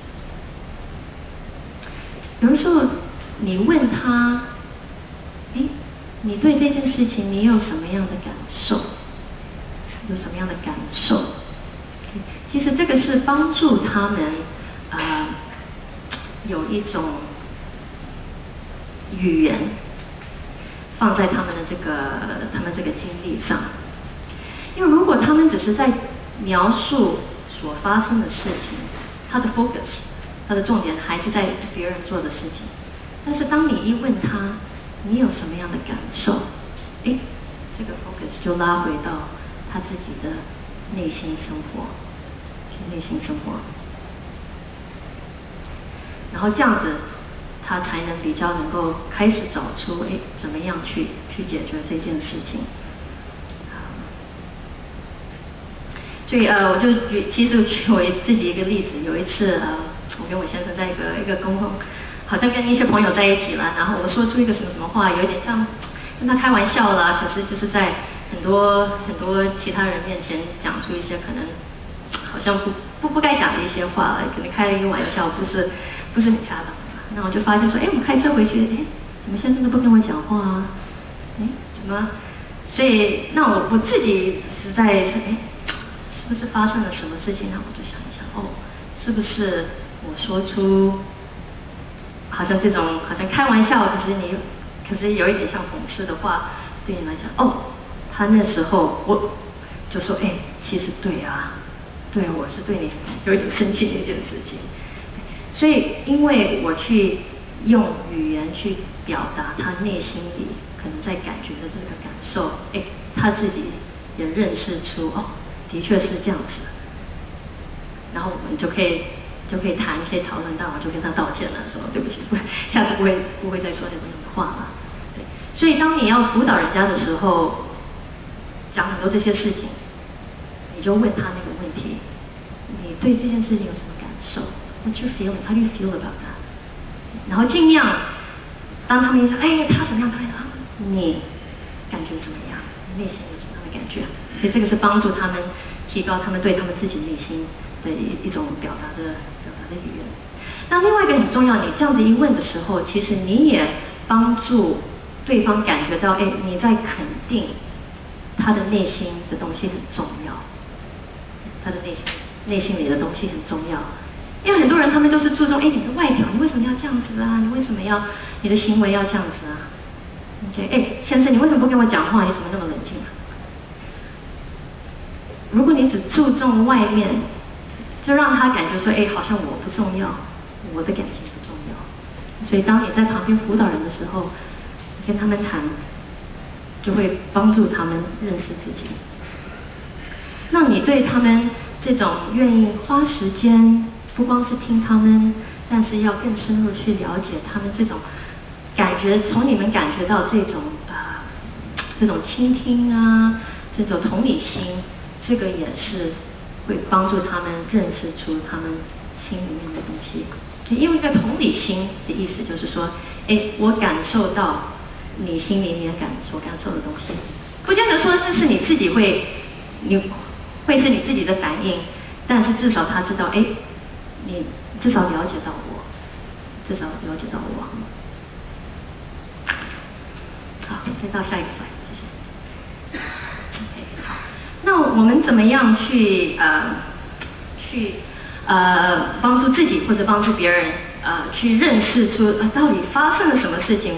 有的时候你问他你对这件事情你有什么样的感受，有什么样的感受，其实这个是帮助他们有一种语言放在他们这个经历上。因为如果他们只是在描述所发生的事情，他的 focus， 他的重点还是在别人做的事情。但是当你一问他你有什么样的感受，这个 focus 就拉回到他自己的内心生活，然后这样子他才能比较能够开始找出怎么样去解决这件事情。所以我就其实举我自己一个例子，有一次我跟我先生在一个公共，好像跟一些朋友在一起了，然后我说出一个什么话，有一点像跟他开玩笑啦，可是就是在很多其他人面前讲出一些可能好像不该讲的一些话，可能开了一个玩笑，不是很恰当的。那我就发现说，我开车回去，怎么先生都不跟我讲话啊？怎么？所以那我自己实在是是不是发生了什么事情？那我就想一想，是不是我说出好像这种好像开玩笑，可是有一点像讽刺的话，对你来讲，他那时候我就说，其实对啊，我是对你有一点生气的一件事情。所以因为我去用语言去表达他内心里可能在感觉的这个感受，他自己也认识出的确是这样子，然后我们就可以谈一些讨论到，我就跟他道歉了，说对不起，下次不会再说这种话了。对，所以当你要辅导人家的时候，讲很多这些事情，你就问他那个问题，你对这件事情有什么感受？ What's your feeling? How do you feel about that? 然后尽量，当他们一说，他怎么样，你感觉怎么样？你内心有什么样的感觉？所以这个是帮助他们提高他们对他们自己内心的一种表达的语言。那另外一个很重要，你这样子一问的时候，其实你也帮助对方感觉到，哎，你在肯定他的内心的东西很重要，他的内心里的东西很重要。因为很多人他们就是注重，哎，你的外表，你为什么要这样子啊？你为什么要你的行为要这样子啊 ？OK， 哎，先生，你为什么不跟我讲话？你怎么那么冷静啊？如果你只注重外面，就让他感觉说，哎，好像我不重要，我的感情不重要。所以当你在旁边辅导人的时候，你跟他们谈，就会帮助他们认识自己。那你对他们这种愿意花时间，不光是听他们，但是要更深入去了解他们这种感觉，从你们感觉到这种倾听啊，这种同理心，这个也是会帮助他们认识出他们心里面的东西。因为一个同理心的意思就是说，哎，我感受到你心里面所感受的东西，不见得说这是你自己会是你自己的反应，但是至少他知道，哎，你至少了解到我，至少了解到我。好，再到下一个slide，谢谢。OK， 好，那我们怎么样去帮助自己或者帮助别人去认识出到底发生了什么事情？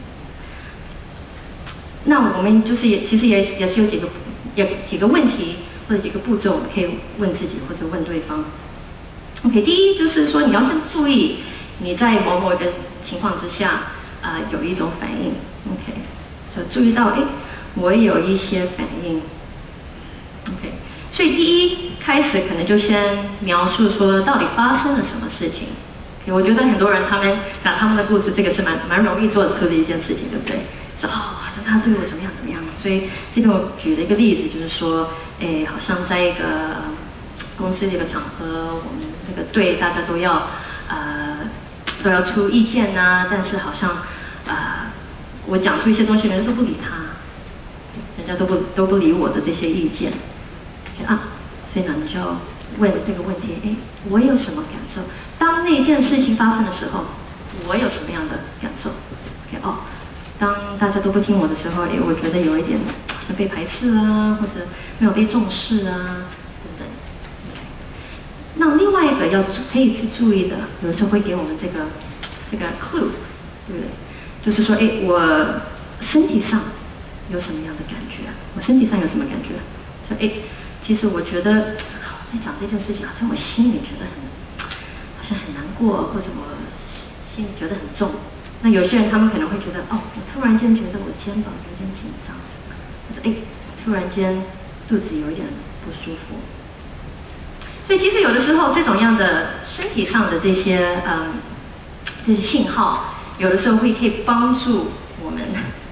那我们就是其实也是有几个问题或者几个步骤，我们可以问自己或者问对方。OK， 第一就是说你要先注意你在某一个情况之下有一种反应。OK， 所以注意到我有一些反应。OK， 所以第一开始可能就先描述说到底发生了什么事情。Okay， 我觉得很多人他们讲他们的故事，这个是蛮容易做得出的一件事情，对不对？说好像他对我怎么样怎么样。所以这边我举了一个例子，就是说，好像在一个公司的一个场合，我们这个队大家都要出意见啊，但是好像我讲出一些东西，人家都不理他，人家都不理我的这些意见所以呢，你就要问这个问题，我有什么感受？当那件事情发生的时候，我有什么样的感受？当大家都不听我的时候，我觉得有一点被排斥啊，或者没有被重视啊，等等。那另外一个可以去注意的，有时候会给我们这个 clue， 对不对？就是说，我身体上有什么样的感觉？我身体上有什么感觉？说，其实我觉得在讲这件事情，好像我心里觉得好像很难过，或者我心里觉得很重。那有些人他们可能会觉得，我突然间觉得我肩膀有点紧张，或者突然间肚子有一点不舒服。所以其实有的时候这种样的身体上的这些信号，有的时候可以帮助我们，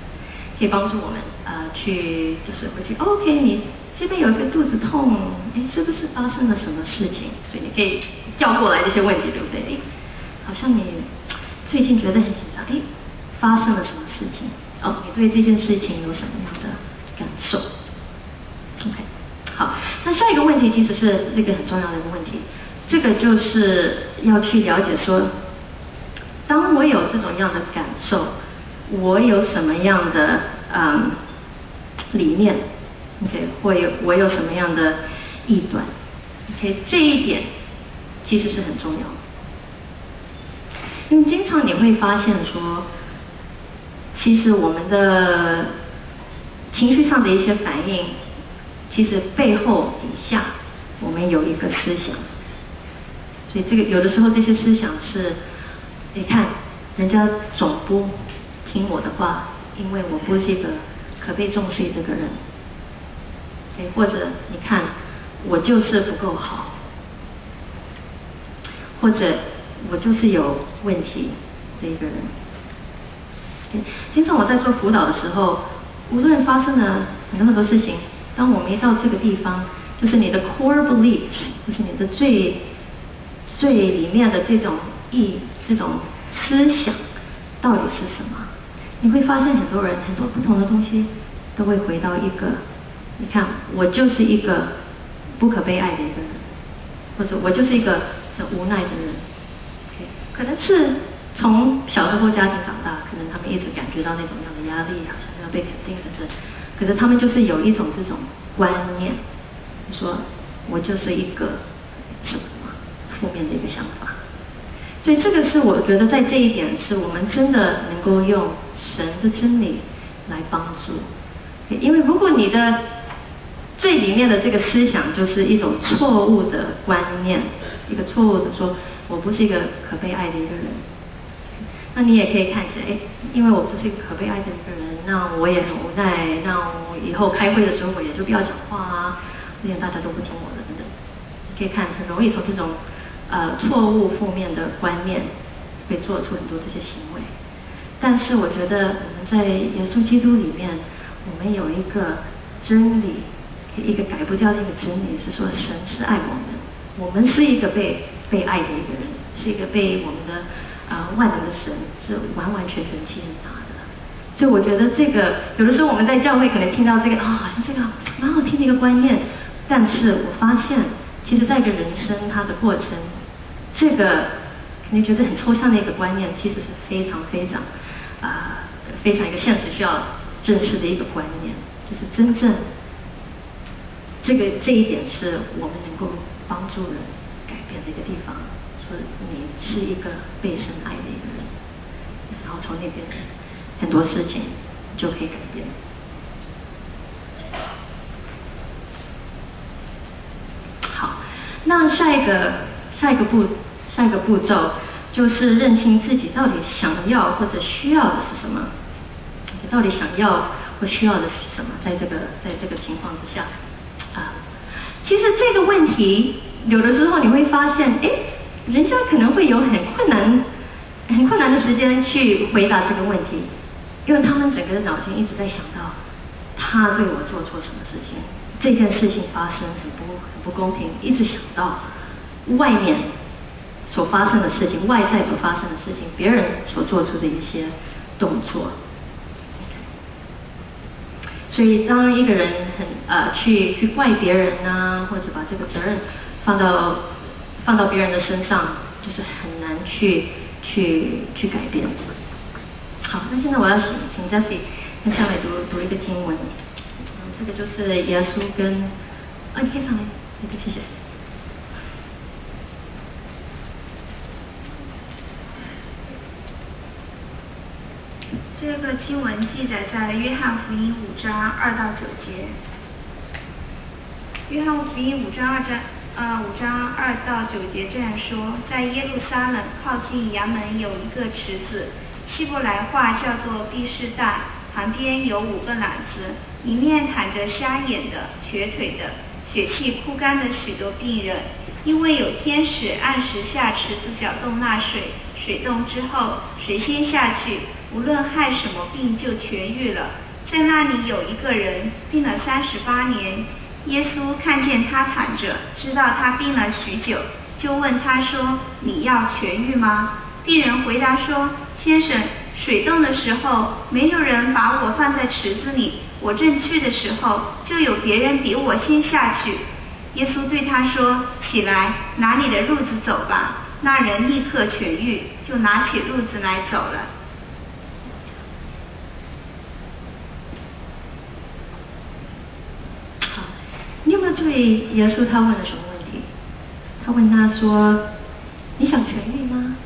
去就是会去 OK， 你这边有一个肚子痛，是不是发生了什么事情？所以你可以调过来这些问题，对不对？好像你最近觉得很紧张，发生了什么事情？你对这件事情有什么样的感受 ？OK， 好，那下一个问题其实是这个很重要的一个问题，这个就是要去了解说，当我有这种样的感受，我有什么样的理念 ？OK， 我有什么样的臆断 ？OK， 这一点其实是很重要的。因为经常你会发现说，其实我们的情绪上的一些反应，其实背后底下我们有一个思想，所以这个有的时候这些思想是，你看人家总不听我的话，因为我不是一个可被重视的这个人，或者你看我就是不够好，或者我就是有问题的一个人。经常我在做辅导的时候，无论发生了很多事情，当我们一到这个地方，就是你的 core belief， 就是你的最里面的这种思想到底是什么？你会发现很多人很多不同的东西都会回到一个，你看我就是一个不可被爱的一个人， 或者我就是一个很无奈的人。OK， 可能是从小时候家庭长大，可能他们一直感觉到那种样的压力，好像要被肯定等等。可是他们就是有一种这种观念，说我就是一个什么什么负面的一个想法。所以这个是我觉得在这一点是我们真的能够用神的真理来帮助。因为如果你的最里面的这个思想就是一种错误的观念，一个错误的说我不是一个可被爱的一个人，那你也可以看起来，因为我不是一个可被爱的一个人，那我也很无奈，那我以后开会的时候我也就不要讲话啊，因为大家都不听我的等等。你可以看很容易从这种错误负面的观念会做出很多这些行为。但是我觉得我们在耶稣基督里面，我们有一个真理，一个改不掉的一个真理，是说神是爱我们，我们是一个被爱的一个人，是一个被我们的万能的神是完完全全接纳的。所以我觉得这个有的时候我们在教会可能听到这个好像这个蛮好听的一个观念，但是我发现其实在一个人生它的过程，这个你觉得很抽象的一个观念，其实是非常非常非常一个现实需要认识的一个观念，就是真正这一点是我们能够帮助人改变的一个地方。说你是一个被神爱的一个人，然后从那边很多事情就可以改变。好，那下一个步骤就是认清自己到底想要或者需要的是什么。你到底想要或需要的是什么？在这个情况之下，其实这个问题有的时候你会发现，人家可能会有很困难的时间去回答这个问题，因为他们整个脑筋一直在想到他对我做错什么事情，这件事情发生很不公平，一直想到外面所发生的事情，外在所发生的事情，别人所做出的一些动作。所以当一个人去怪别人啊，或者把这个责任放到别人的身上，就是很难去改变。好，那现在我要请 Jessie 跟上来读一个经文。这个就是耶稣跟你可以上来，谢谢。 这个经文记载在约翰福音5章2到9节。约翰福音5章2到9节这样说：在耶路撒冷靠近衙门有一个池子，希伯来话叫做毕士大，旁边有5个篮子，里面躺着瞎眼的、瘸腿的、血气枯干的许多病人。因为有天使按时下池子搅动那水，水动之后，水先下去，无论害什么病就痊愈了。在那里有一个人病了38年，耶稣看见他躺着，知道他病了许久，就问他说：你要痊愈吗？病人回答说：先生，水动的时候，没有人把我放在池子里，我正去的时候，就有别人比我先下去。耶稣对他说：起来，拿你的褥子走吧。那人立刻痊愈，就拿起褥子来走了。 好，你有没有注意耶稣他问了什么问题？他问他说：你想痊愈吗？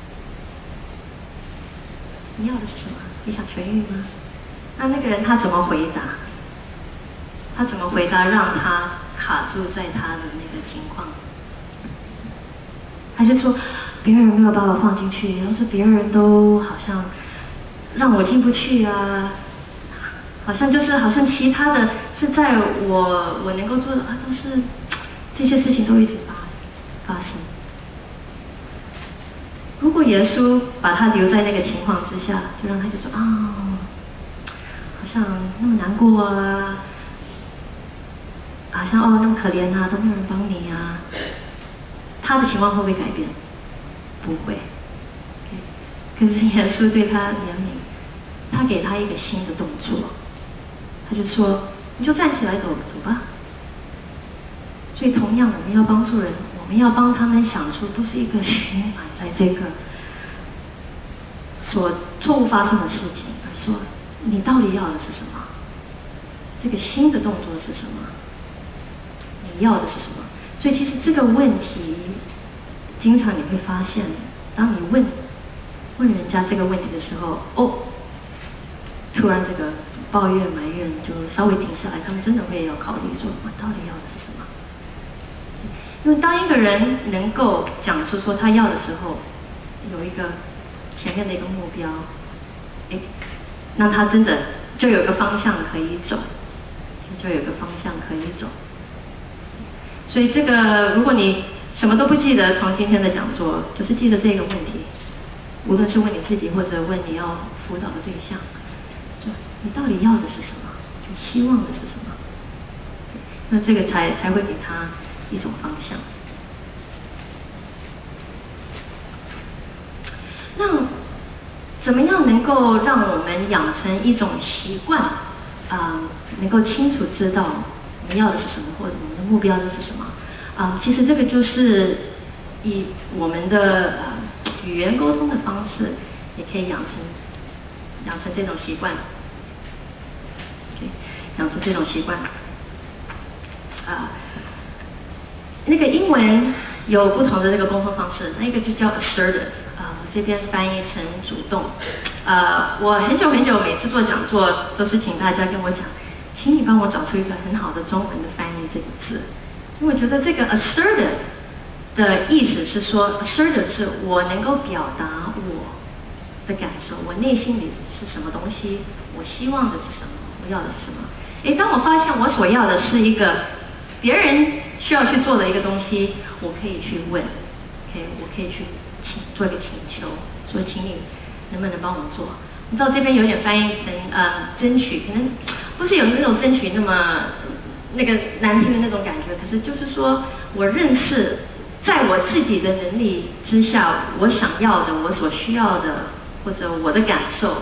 你要的是什么？你想痊愈吗？那个人他怎么回答？他怎么回答让他卡住在他的那个情况？他就说别人没有把我放进去，要是别人都好像让我进不去啊，好像其他的是在我能够做的都是这些事情都一直发生。如果耶稣把他留在那个情况之下，就让他就说好像那么难过啊，好像那么可怜啊，都没有人帮你啊，他的情况会不会改变？不会。可是耶稣对他怜悯，他给他一个新的动作，他就说：你就站起来走吧。所以同样，我们要帮助人，我们要帮他们想出不是一个循环在这个所错误发生的事情，而说你到底要的是什么？这个新的动作是什么？你要的是什么？所以其实这个问题，经常你会发现，当你问人家这个问题的时候，突然这个抱怨埋怨就稍微停下来，他们真的会要考虑说，我到底要的是什么？因为当一个人能够讲出说他要的时候，有一个前面的一个目标，那他真的就有个方向可以走，所以这个如果你什么都不记得，从今天的讲座就是记得这个问题，无论是问你自己或者问你要辅导的对象，说你到底要的是什么？你希望的是什么？那这个才会给他一种方向。那怎么样能够让我们养成一种习惯，能够清楚知道我们要的是什么，或者我们的目标是什么？其实这个就是以我们的语言沟通的方式，也可以养成这种习惯。养成这种习惯。那个英文有不同的那个沟通方式，那个就叫 assertive，我这边翻译成主动。我很久每次做讲座都是请大家跟我讲，请你帮我找出一个很好的中文的翻译这个字，因为我觉得这个 assertive 的意思是说 assertive 是我能够表达我的感受，我内心里是什么东西，我希望的是什么，我要的是什么。当我发现我所要的是一个别人需要去做的一个东西，我可以去问，我可以去做一个请求，说请你能不能帮我做。你知道这边有点翻译成争取，可能不是有那种争取那么那个难听的那种感觉，可是就是说我认识在我自己的能力之下，我想要的，我所需要的，或者我的感受，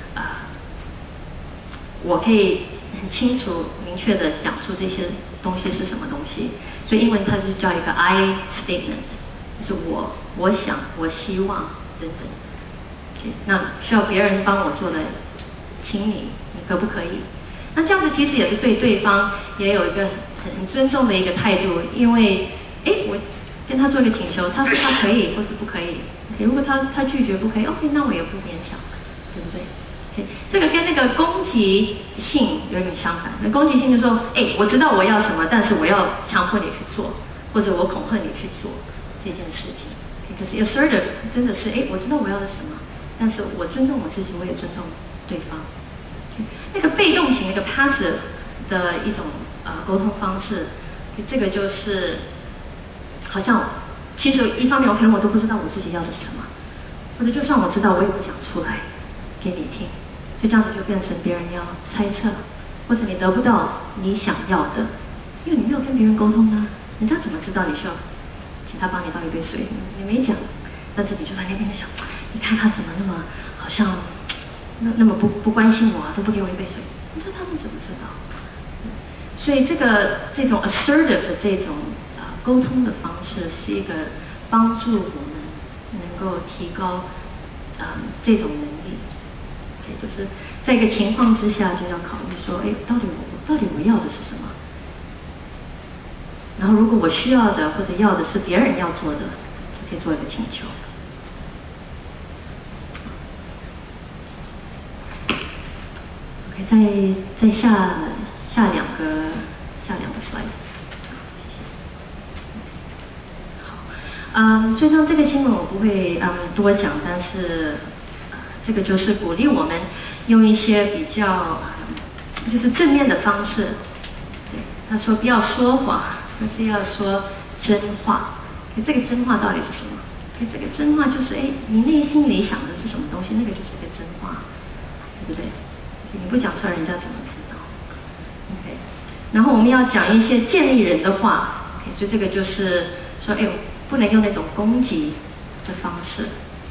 我可以很清楚明确的讲出这些东西是什么东西。所以英文它是叫一个 I statement， 就是我想，我希望等等。那需要别人帮我做的，请你可不可以？那这样子其实也是对对方也有一个很尊重的一个态度，因为我跟他做一个请求，他说他可以或是不可以。如果他拒绝不可以 ，OK， 那我也不勉强，对不对？这个跟那个攻击性有点相反。那攻击性就是说，我知道我要什么，但是我要强迫你去做，或者我恐吓你去做这件事情。可是 assertive 真的是，我知道我要的什么，但是我尊重我自己，我也尊重对方。那个被动型，那个 passive 的一种沟通方式，这个就是好像其实一方面可能我都不知道我自己要的是什么，或者就算我知道，我也不讲出来给你听。就这样子就变成别人要猜测，或者你得不到你想要的，因为你没有跟别人沟通啊，人家怎么知道你需要请他帮你倒一杯水？你没讲，但是你就在那边想，你看他怎么那么好像那么不关心我啊，都不给我一杯水，你说他们怎么知道？所以这种 assertive 的这种沟通的方式，是一个帮助我们能够提高这种能力。就是在一个情况之下，就要考虑说，到底我要的是什么？然后如果我需要的或者要的是别人要做的，就可以做一个请求。OK， 再下两个 slide。谢谢。好，所以说这个新闻我不会多讲，但是这个就是鼓励我们用一些比较就是正面的方式。对，他说不要说谎，但是要说真话。这个真话到底是什么？这个真话就是你内心里想的是什么东西，那个就是一个真话，对不对？你不讲出来，人家怎么知道 ？OK。然后我们要讲一些建立人的话，所以这个就是说，不能用那种攻击的方式。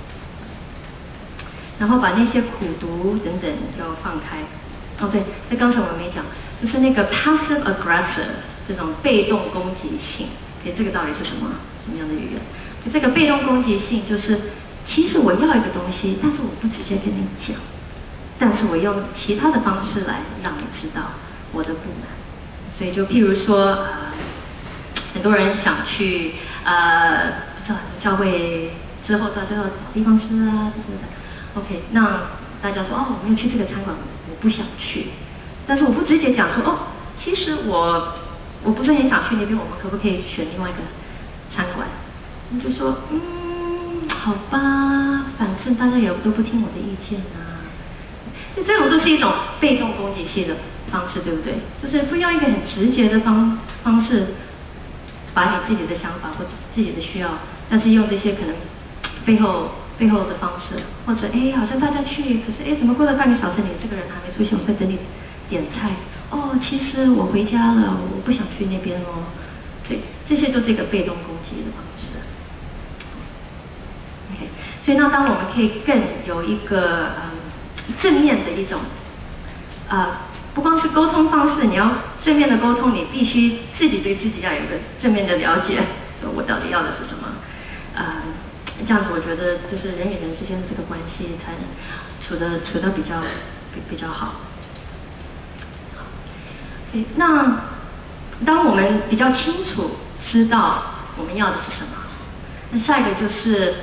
然后把那些苦毒等等要放开。对，这刚才我没讲，就是那个 passive aggressive 这种被动攻击性。 OK， 这个到底是什么样的语言？这个被动攻击性就是，其实我要一个东西，但是我不直接跟你讲，但是我用其他的方式来让你知道我的不满。所以就譬如说，很多人想去不知道教会之后到最后找地方吃啊，对不对 ？OK， 那大家说我没有去这个餐馆，我不想去，但是我不直接讲说其实我不是很想去那边，我们可不可以选另外一个餐馆？你就说好吧，反正大家也都不听我的意见啊。就这种就是一种被动攻击性的方式，对不对？就是不用一个很直接的方式，把你自己的想法或者自己的需要，但是用这些可能背后的方式，或者好像大家去，可是怎么过了半个小时，你这个人还没出现，我在等你点菜。其实我回家了，我不想去那边哦。所以这些就是一个被动攻击的方式。OK， 所以那当我们可以更有一个正面的一种不光是沟通方式，你要正面的沟通，你必须自己对自己要有一个正面的了解，说我到底要的是什么。这样子我觉得就是人与人之间的这个关系才能处得比较好。Okay， 那当我们比较清楚知道我们要的是什么，那下一个就是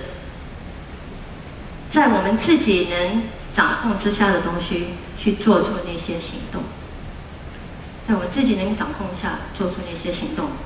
在我们自己能掌控之下的东西去做出那些行动，在我们自己能掌控下做出那些行动。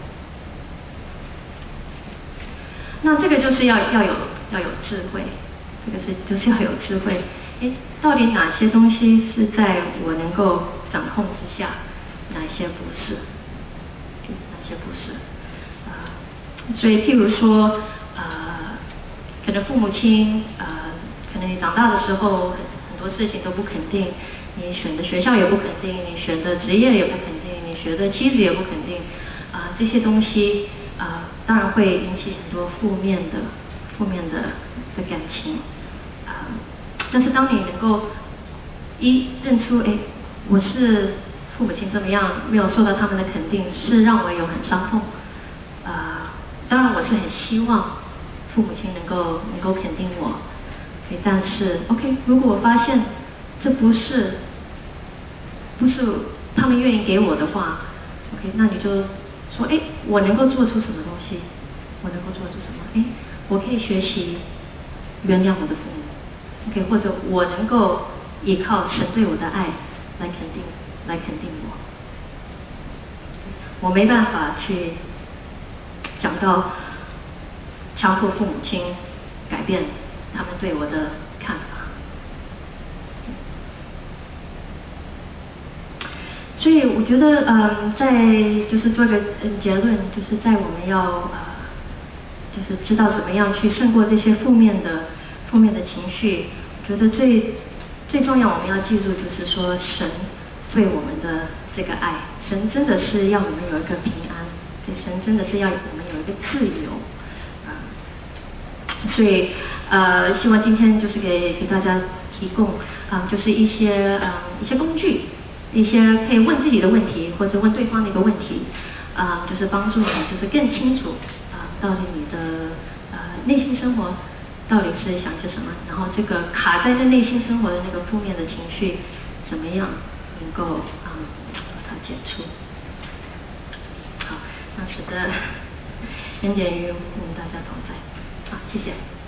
那这个就是要有智慧，这个就是要有智慧。到底哪些东西是在我能够掌控之下，哪些不是？哪些不是？所以譬如说可能父母亲可能你长大的时候很多事情都不肯定，你选的学校也不肯定，你选的职业也不肯定，你学的妻子也不肯定这些东西当然会引起很多负面的感情但是当你能够认出我是父母亲这么样没有受到他们的肯定，是让我有很伤痛当然我是很希望父母亲能够肯定我但是 OK， 如果我发现这不是他们愿意给我的话 OK， 那你就说我能够做出什么东西，我能够做出什么我可以学习原谅我的父母 OK， 或者我能够依靠神对我的爱来肯定我没办法去讲到强迫父母亲改变他们对我的看法。所以我觉得在就是做个结论，就是在我们要就是知道怎么样去胜过这些负面的情绪，我觉得最重要我们要记住就是说神对我们的这个爱，神真的是要我们有一个平安，神真的是要我们有一个自由所以希望今天就是给大家提供就是一些工具，一些可以问自己的问题或者问对方的一个问题就是帮助你就是更清楚到底你的内心生活到底是想些什么，然后这个卡在内心生活的那个负面的情绪怎么样能够把它解除。好，那使得恩典与我们大家同在。好，谢谢。